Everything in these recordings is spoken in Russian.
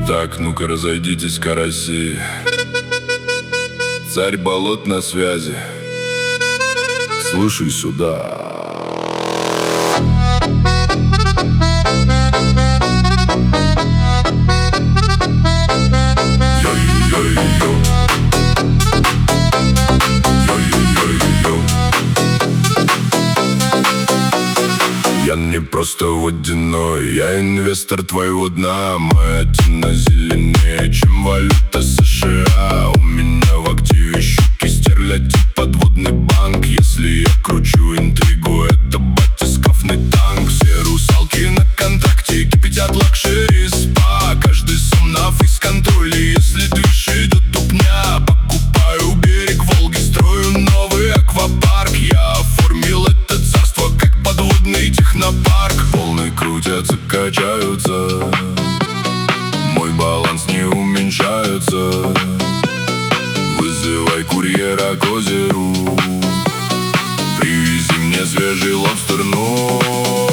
Так, ну-ка разойдитесь, караси. Царь болот на связи. Слушай сюда. Я не просто водяной, я инвестор твоего дна. Моя тена зеленее, чем валюта США. У меня в активе щуки, стерлядь и подводный банк. Если я кручу интригу, это батискафный танк. Все русалки на контракте кипятят лакшери спа. Каждый сам на фейс-контроле, если дышит до тупня. Покупаю берег Волги, строю новый аквапарк. Я оформил это царство как подводный технопарк. Волны крутятся, качаются, мой баланс не уменьшается. Вызывай курьера к озеру, привези мне свежий лобстер, ну.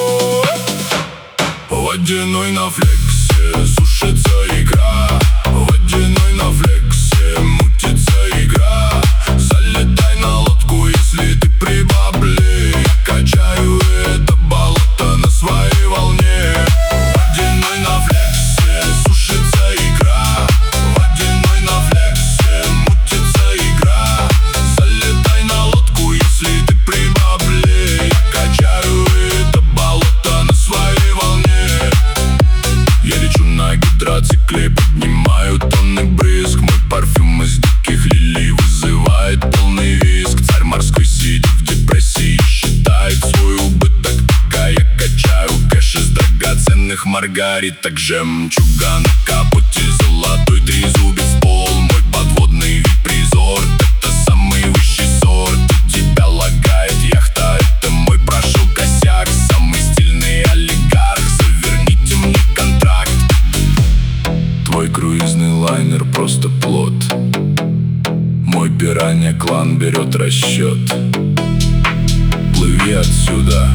Водяной на флексе, сушится икра. Водяной на флексе, мутится игра. Залетай на лодку, если ты при бабле. Я качаю это болото на своей волне. Водяной на флексе, сушится игра. Водяной на флексе, мутится игра. Залетай на лодку, если ты при бабле. Я качаю это болото на своей волне. Я лечу на гидроцикле, поднимаю тонны брызг. Мой парфюм из диких лилий вызывает полный визг. Царь морской сидит в депрессии и считает свой убыток, пока я качаю кэш из драгоценных маргариток. Жемчуга на капоте, золотой трезубец пол. Мой подводный вип-резорт, это самый высший сорт. У тебя лагает яхта, это мой прошел косяк. Самый стильный олигарх, заверните мне контракт. Твой круизный лайнер просто плот. Мой пиранья клан берет расчет. Плыви отсюда,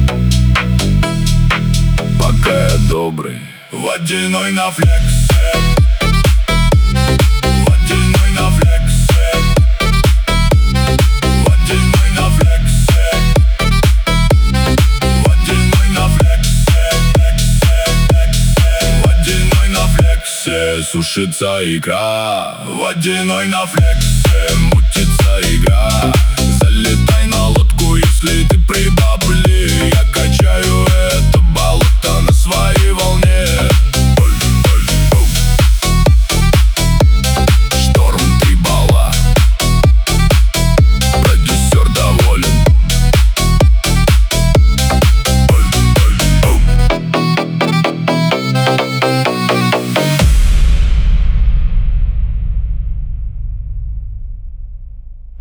пока я добрый. Водяной на флексе. Водяной на флексе. Водяной на флексе. Водяной на флексе. Водяной на флексе, сушится икра. Водяной на флексе, мутится игра. Залетай на лодку, если ты при бабле. Я качаю